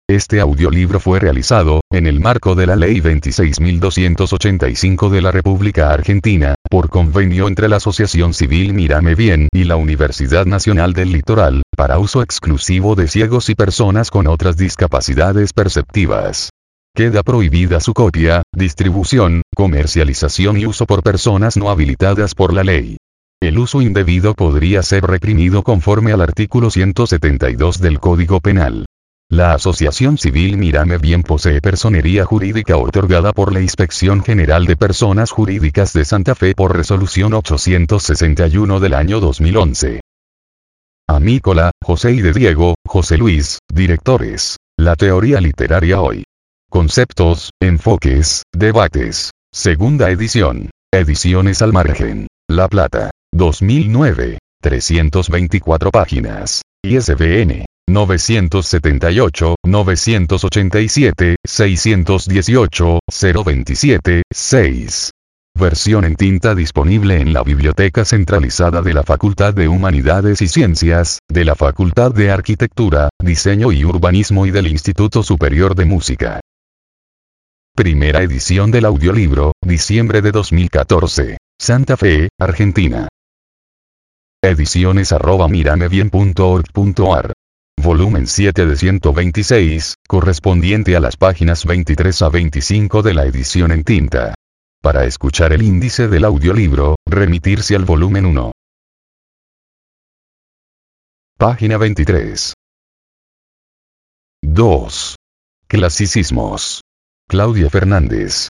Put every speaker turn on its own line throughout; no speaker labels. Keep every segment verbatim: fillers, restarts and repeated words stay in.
Este audiolibro fue realizado, en el marco de la Ley veintiséis mil doscientos ochenta y cinco de la República Argentina, por convenio entre la Asociación Civil Mírame Bien y la Universidad Nacional del Litoral, para uso exclusivo de ciegos y personas con otras discapacidades perceptivas. Queda prohibida su copia, distribución, comercialización y uso por personas no habilitadas por la ley. El uso indebido podría ser reprimido conforme al artículo ciento setenta y dos del Código Penal. La Asociación Civil Mírame Bien posee personería jurídica otorgada por la Inspección General de Personas Jurídicas de Santa Fe por resolución ochocientos sesenta y uno del año dos mil once. Amícola, José y de Diego, José Luis, directores. La teoría literaria hoy. Conceptos, enfoques, debates. Segunda edición. Ediciones al margen. La Plata. dos mil nueve. trescientas veinticuatro páginas. I S B N. novecientos setenta y ocho, novecientos ochenta y siete, seiscientos dieciocho, cero veintisiete, seis. Versión en tinta disponible en la Biblioteca Centralizada de la Facultad de Humanidades y Ciencias, de la Facultad de Arquitectura, Diseño y Urbanismo y del Instituto Superior de Música. Primera edición del audiolibro, diciembre de dos mil catorce. Santa Fe, Argentina. Ediciones arroba miramebien punto org punto ar. Volumen siete de ciento veintiséis, correspondiente a las páginas veintitrés a veinticinco de la edición en tinta. Para escuchar el índice del audiolibro, remitirse al volumen uno. Página veintitrés. dos. Clasicismos. Claudia Fernández.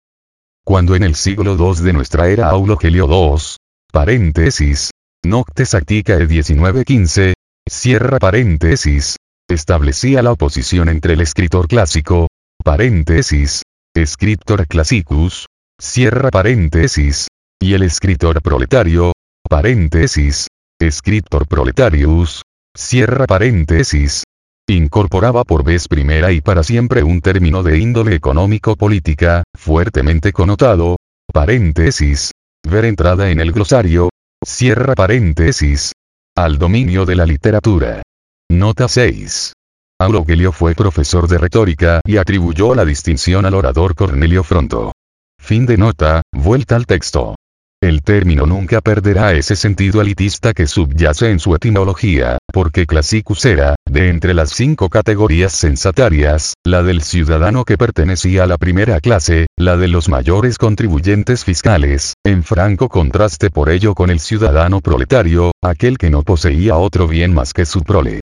Cuando en el siglo segundo de nuestra era Aulo Gelio segundo, paréntesis, Noctes Acticae diecinueve quince, cierra paréntesis, establecía la oposición entre el escritor clásico, paréntesis, scriptor classicus, cierra paréntesis, y el escritor proletario, paréntesis, scriptor proletarius, cierra paréntesis, incorporaba por vez primera y para siempre un término de índole económico-política, fuertemente connotado, paréntesis, ver entrada en el glosario, cierra paréntesis, al dominio de la literatura. Nota seis. Aulo Gelio fue profesor de retórica y atribuyó la distinción al orador Cornelio Fronto. Fin de nota, vuelta al texto. El término nunca perderá ese sentido elitista que subyace en su etimología, porque classicus era, de entre las cinco categorías censatarias, la del ciudadano que pertenecía a la primera clase, la de los mayores contribuyentes fiscales, en franco contraste por ello con el ciudadano proletario, aquel que no poseía otro bien más que su prole.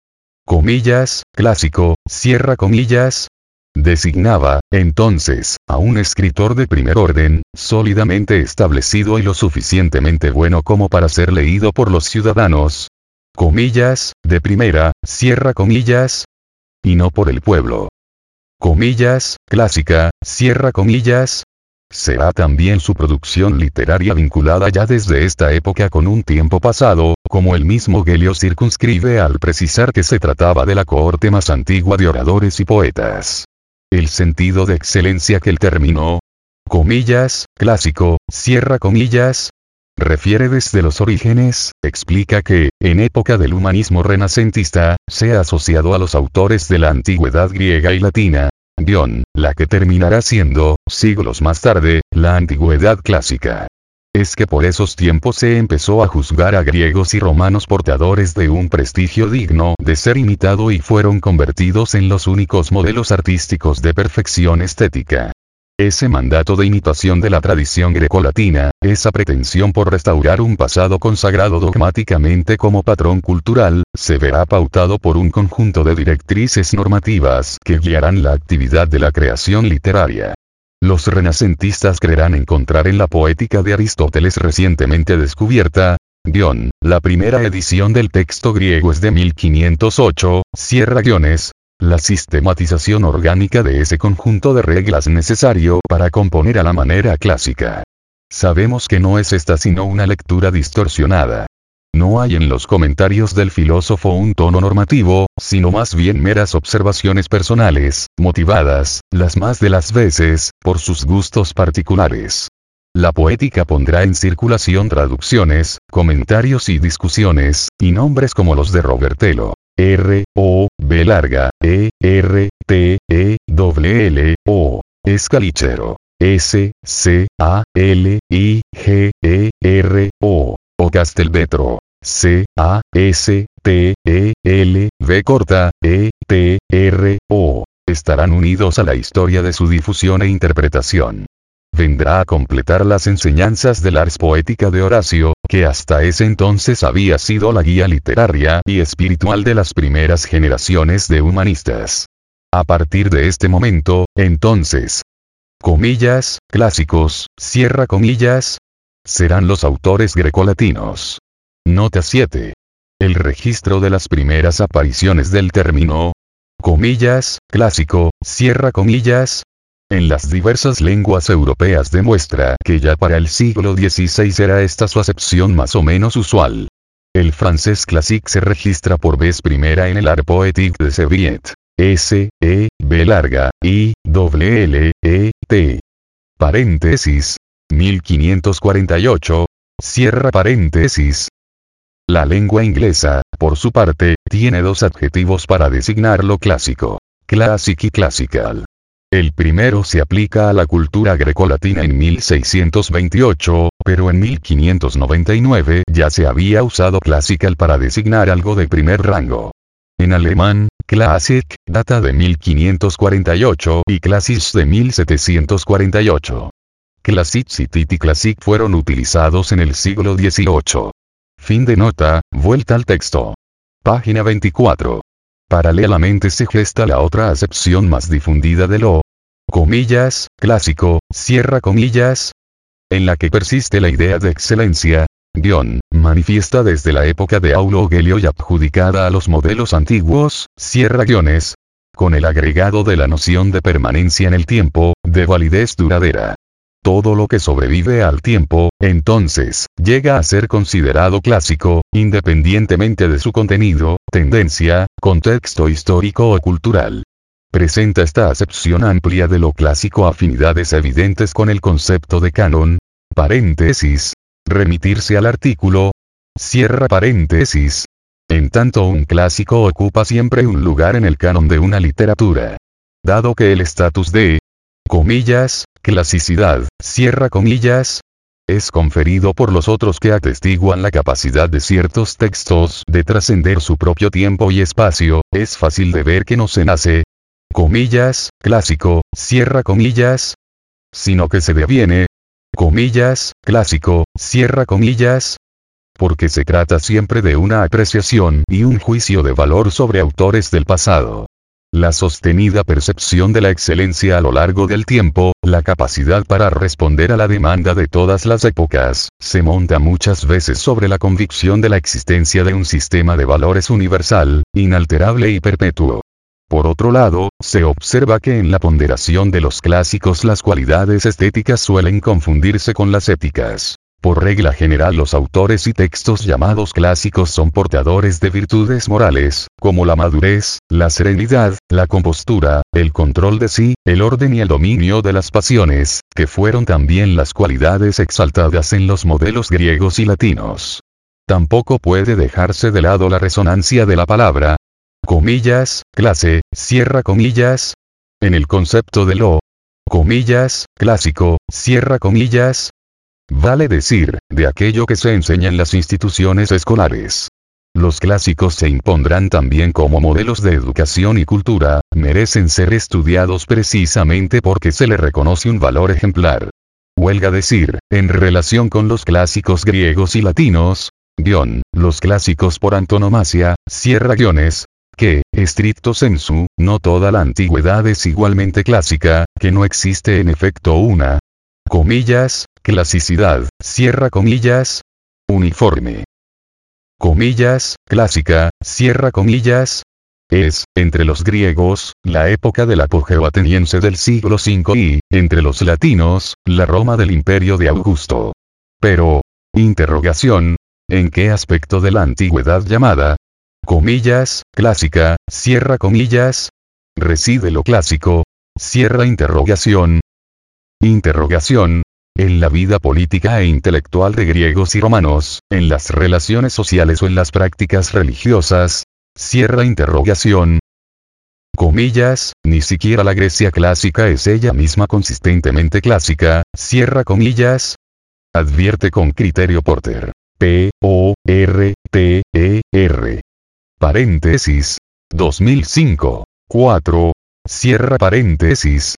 Comillas, clásico, cierra comillas. Designaba, entonces, a un escritor de primer orden, sólidamente establecido y lo suficientemente bueno como para ser leído por los ciudadanos. Comillas, de primera, cierra comillas. Y no por el pueblo. Comillas, clásica, cierra comillas. Será también su producción literaria vinculada ya desde esta época con un tiempo pasado, como el mismo Gelio circunscribe al precisar que se trataba de la cohorte más antigua de oradores y poetas. El sentido de excelencia que el término, comillas, clásico, cierra comillas, refiere desde los orígenes, explica que, en época del humanismo renacentista, se ha asociado a los autores de la antigüedad griega y latina, guión, la que terminará siendo, siglos más tarde, la antigüedad clásica. Es que por esos tiempos se empezó a juzgar a griegos y romanos portadores de un prestigio digno de ser imitado y fueron convertidos en los únicos modelos artísticos de perfección estética. Ese mandato de imitación de la tradición grecolatina, esa pretensión por restaurar un pasado consagrado dogmáticamente como patrón cultural, se verá pautado por un conjunto de directrices normativas que guiarán la actividad de la creación literaria. Los renacentistas creerán encontrar en la poética de Aristóteles recientemente descubierta, guión, la primera edición del texto griego es de mil quinientos ocho, cierra guiones, la sistematización orgánica de ese conjunto de reglas necesario para componer a la manera clásica. Sabemos que no es esta sino una lectura distorsionada. No hay en los comentarios del filósofo un tono normativo, sino más bien meras observaciones personales, motivadas, las más de las veces, por sus gustos particulares. La poética pondrá en circulación traducciones, comentarios y discusiones, y nombres como los de Robertello. R, O, B larga, E, R, T, E, W L, O. Escalichero. S, C, A, L, I, G, E, R, O. O Castelvetro. C, A, S, T, E, L, V corta, E, T, R, O. Estarán unidos a la historia de su difusión e interpretación. Vendrá a completar las enseñanzas del Ars Poética de Horacio, que hasta ese entonces había sido la guía literaria y espiritual de las primeras generaciones de humanistas. A partir de este momento, entonces, comillas, clásicos, cierra comillas, serán los autores grecolatinos. Nota siete. El registro de las primeras apariciones del término, comillas, clásico, cierra comillas, en las diversas lenguas europeas demuestra que ya para el siglo dieciséis era esta su acepción más o menos usual. El francés classique se registra por vez primera en el Art Poétique de Seviet. S, E, B larga, I, W L, E, T. Paréntesis. mil quinientos cuarenta y ocho. Cierra paréntesis. La lengua inglesa, por su parte, tiene dos adjetivos para designar lo clásico. Classic y classical. El primero se aplica a la cultura grecolatina en mil seiscientos veintiocho, pero en mil quinientos noventa y nueve ya se había usado classical para designar algo de primer rango. En alemán, Classic data de mil quinientos cuarenta y ocho y Classisch de mil setecientos cuarenta y ocho. Classicity y Classic fueron utilizados en el siglo dieciocho. Fin de nota, vuelta al texto. Página veinticuatro. Paralelamente se gesta la otra acepción más difundida de lo, comillas, clásico, cierra comillas, en la que persiste la idea de excelencia, guión, manifiesta desde la época de Aulo Gelio y adjudicada a los modelos antiguos, cierra guiones, con el agregado de la noción de permanencia en el tiempo, de validez duradera. Todo lo que sobrevive al tiempo, entonces, llega a ser considerado clásico, independientemente de su contenido, tendencia, contexto histórico o cultural. Presenta esta acepción amplia de lo clásico afinidades evidentes con el concepto de canon, paréntesis, remitirse al artículo, cierra paréntesis. En tanto un clásico ocupa siempre un lugar en el canon de una literatura. Dado que el estatus de, comillas, clasicidad, cierra comillas, es conferido por los otros que atestiguan la capacidad de ciertos textos de trascender su propio tiempo y espacio, es fácil de ver que no se nace, comillas, clásico, cierra comillas, sino que se deviene, comillas, clásico, cierra comillas, porque se trata siempre de una apreciación y un juicio de valor sobre autores del pasado. La sostenida percepción de la excelencia a lo largo del tiempo, la capacidad para responder a la demanda de todas las épocas, se monta muchas veces sobre la convicción de la existencia de un sistema de valores universal, inalterable y perpetuo. Por otro lado, se observa que en la ponderación de los clásicos las cualidades estéticas suelen confundirse con las éticas. Por regla general los autores y textos llamados clásicos son portadores de virtudes morales, como la madurez, la serenidad, la compostura, el control de sí, el orden y el dominio de las pasiones, que fueron también las cualidades exaltadas en los modelos griegos y latinos. Tampoco puede dejarse de lado la resonancia de la palabra, comillas, clase, cierra comillas, en el concepto de lo, comillas, clásico, cierra comillas, vale decir, de aquello que se enseña en las instituciones escolares. Los clásicos se impondrán también como modelos de educación y cultura, merecen ser estudiados precisamente porque se le reconoce un valor ejemplar. Huelga decir, en relación con los clásicos griegos y latinos, guión, los clásicos por antonomasia, cierra guiones, que, estricto sensu, no toda la antigüedad es igualmente clásica, que no existe en efecto una, comillas, clasicidad, cierra comillas, uniforme, comillas, clásica, cierra comillas, es, entre los griegos, la época del apogeo ateniense del siglo cinco y, entre los latinos, la Roma del imperio de Augusto. Pero, interrogación, ¿en qué aspecto de la antigüedad llamada, comillas, clásica, cierra comillas, reside lo clásico, cierra interrogación, interrogación, en la vida política e intelectual de griegos y romanos, en las relaciones sociales o en las prácticas religiosas? cierra interrogación. Comillas, ni siquiera la Grecia clásica es ella misma consistentemente clásica, cierra comillas. Advierte con criterio Porter. P. O. R. T. E. R. Paréntesis. dos mil cinco. cuatro. Cierra paréntesis.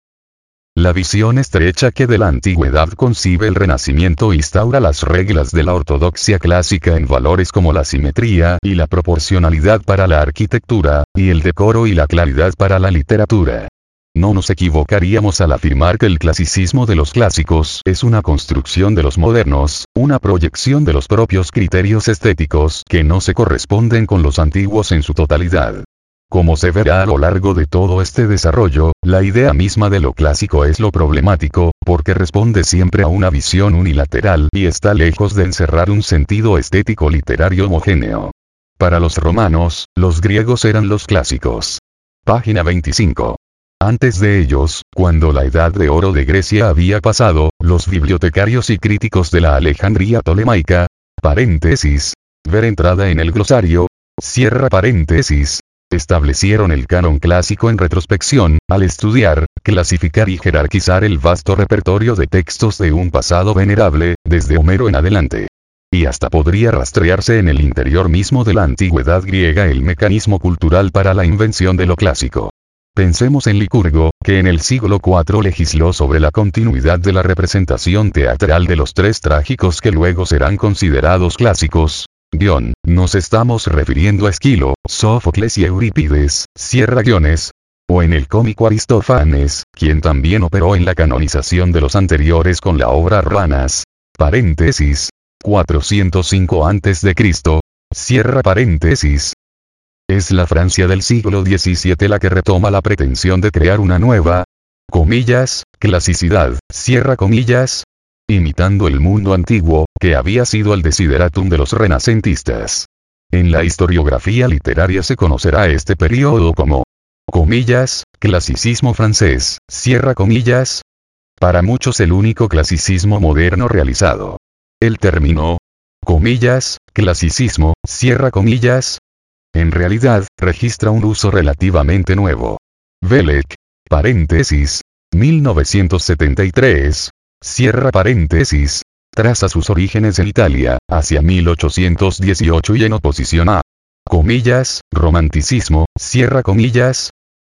La visión estrecha que de la antigüedad concibe el Renacimiento instaura las reglas de la ortodoxia clásica en valores como la simetría y la proporcionalidad para la arquitectura, y el decoro y la claridad para la literatura. No nos equivocaríamos al afirmar que el clasicismo de los clásicos es una construcción de los modernos, una proyección de los propios criterios estéticos que no se corresponden con los antiguos en su totalidad. Como se verá a lo largo de todo este desarrollo, la idea misma de lo clásico es lo problemático, porque responde siempre a una visión unilateral y está lejos de encerrar un sentido estético literario homogéneo. Para los romanos, los griegos eran los clásicos. Página veinticinco. Antes de ellos, cuando la edad de oro de Grecia había pasado, los bibliotecarios y críticos de la Alejandría tolemaica, paréntesis, ver entrada en el glosario, cierra paréntesis, establecieron el canon clásico en retrospección, al estudiar, clasificar y jerarquizar el vasto repertorio de textos de un pasado venerable, desde Homero en adelante. Y hasta podría rastrearse en el interior mismo de la antigüedad griega el mecanismo cultural para la invención de lo clásico. Pensemos en Licurgo, que en el siglo cuatro legisló sobre la continuidad de la representación teatral de los tres trágicos que luego serán considerados clásicos. Guión, nos estamos refiriendo a Esquilo, Sófocles y Eurípides, cierra guiones. O en el cómico Aristófanes, quien también operó en la canonización de los anteriores con la obra Ranas. Paréntesis. cuatrocientos cinco antes de Cristo. Cierra paréntesis. Es la Francia del siglo diecisiete la que retoma la pretensión de crear una nueva, comillas, clasicidad, cierra comillas, imitando el mundo antiguo, que había sido el desideratum de los renacentistas. En la historiografía literaria se conocerá este periodo como, comillas, clasicismo francés, cierra comillas. Para muchos el único clasicismo moderno realizado. El término, comillas, clasicismo, cierra comillas, en realidad, registra un uso relativamente nuevo. Belek, paréntesis, mil novecientos setenta y tres, cierra paréntesis, traza sus orígenes en Italia, hacia mil ochocientos dieciocho y en oposición a, comillas, romanticismo, cierra comillas.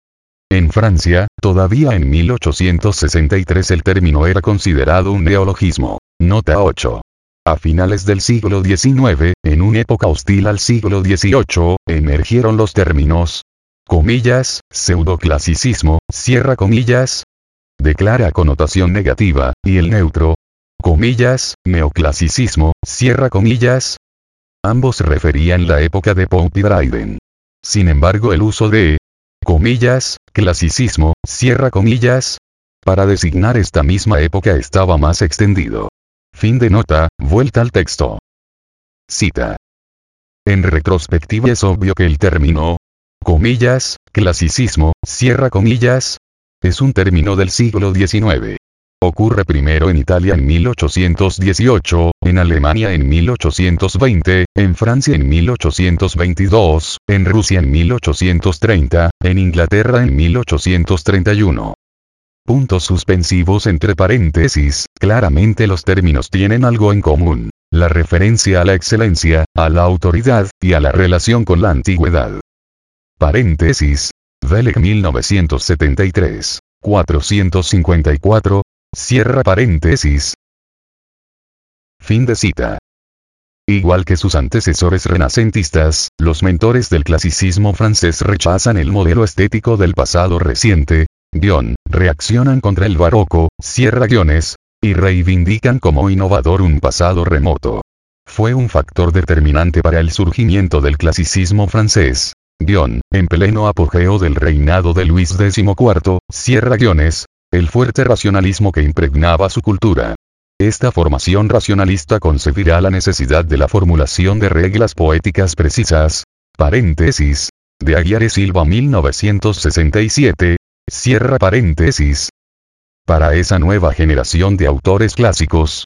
En Francia, todavía en mil ochocientos sesenta y tres el término era considerado un neologismo. Nota ocho. A finales del siglo diecinueve, en una época hostil al siglo dieciocho, emergieron los términos, comillas, pseudoclasicismo, cierra comillas, de clara connotación negativa, y el neutro, comillas, neoclasicismo, cierra comillas. Ambos referían la época de Pope y Dryden. Sin embargo el uso de, comillas, clasicismo, cierra comillas, para designar esta misma época estaba más extendido. Fin de nota, vuelta al texto. Cita. En retrospectiva es obvio que el término, comillas, clasicismo, cierra comillas, es un término del siglo diecinueve. Ocurre primero en Italia en mil ochocientos dieciocho, en Alemania en mil ochocientos veinte, en Francia en mil ochocientos veintidós, en Rusia en mil ochocientos treinta, en Inglaterra en mil ochocientos treinta y uno. Puntos suspensivos entre paréntesis, claramente los términos tienen algo en común, la referencia a la excelencia, a la autoridad, y a la relación con la antigüedad. Paréntesis, Belek mil novecientos setenta y tres, cuatrocientos cincuenta y cuatro, cierra paréntesis. Fin de cita. Igual que sus antecesores renacentistas, los mentores del clasicismo francés rechazan el modelo estético del pasado reciente, guión, reaccionan contra el barroco, cierra guiones, y reivindican como innovador un pasado remoto. Fue un factor determinante para el surgimiento del clasicismo francés, guión, en pleno apogeo del reinado de Luis decimocuarto, cierra guiones, el fuerte racionalismo que impregnaba su cultura. Esta formación racionalista concebirá la necesidad de la formulación de reglas poéticas precisas, paréntesis, de Aguiar Silva mil novecientos sesenta y siete, cierra paréntesis. Para esa nueva generación de autores clásicos,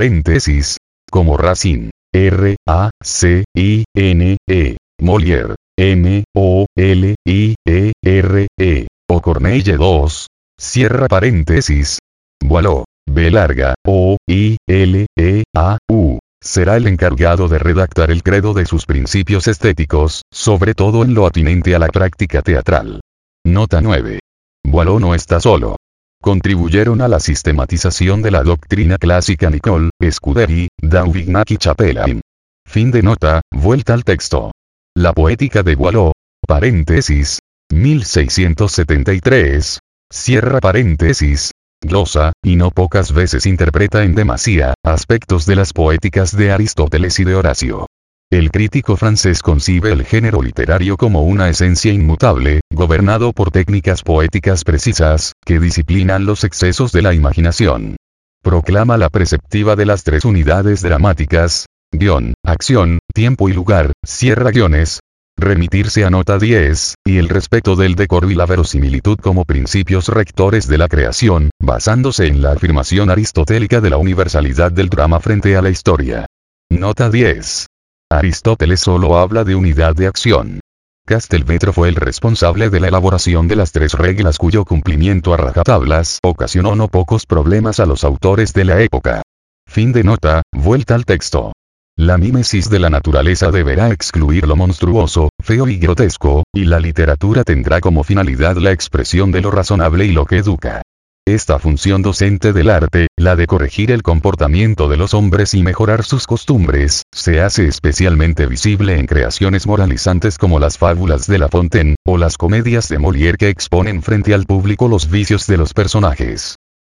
paréntesis, como Racine, R, A, C, I, N, E, Molière, M, O, L, I, E, R, E, o Corneille dos, cierra paréntesis. Boileau, B larga, O, I, L, E, A, U, será el encargado de redactar el credo de sus principios estéticos, sobre todo en lo atinente a la práctica teatral. Nota nueve. Boileau no está solo. Contribuyeron a la sistematización de la doctrina clásica Nicole, Scuderi, Dauvignac y Chapelain. Fin de nota, vuelta al texto. La poética de Boileau, paréntesis, mil seiscientos setenta y tres, cierra paréntesis, glosa, y no pocas veces interpreta en demasía, aspectos de las poéticas de Aristóteles y de Horacio. El crítico francés concibe el género literario como una esencia inmutable, gobernado por técnicas poéticas precisas, que disciplinan los excesos de la imaginación. Proclama la preceptiva de las tres unidades dramáticas, guión, acción, tiempo y lugar, cierra guiones, remitirse a nota diez, y el respeto del decoro y la verosimilitud como principios rectores de la creación, basándose en la afirmación aristotélica de la universalidad del drama frente a la historia. Nota diez. Aristóteles solo habla de unidad de acción. Castelvetro fue el responsable de la elaboración de las tres reglas cuyo cumplimiento a rajatablas ocasionó no pocos problemas a los autores de la época. Fin de nota, vuelta al texto. La mímesis de la naturaleza deberá excluir lo monstruoso, feo y grotesco, y la literatura tendrá como finalidad la expresión de lo razonable y lo que educa. Esta función docente del arte, la de corregir el comportamiento de los hombres y mejorar sus costumbres, se hace especialmente visible en creaciones moralizantes como las fábulas de La Fontaine, o las comedias de Molière que exponen frente al público los vicios de los personajes.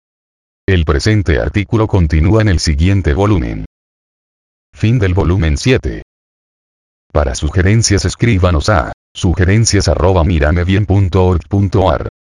El presente artículo continúa en el siguiente volumen. Fin del volumen siete. Para sugerencias escríbanos a sugerencias arroba miramebien punto org punto ar.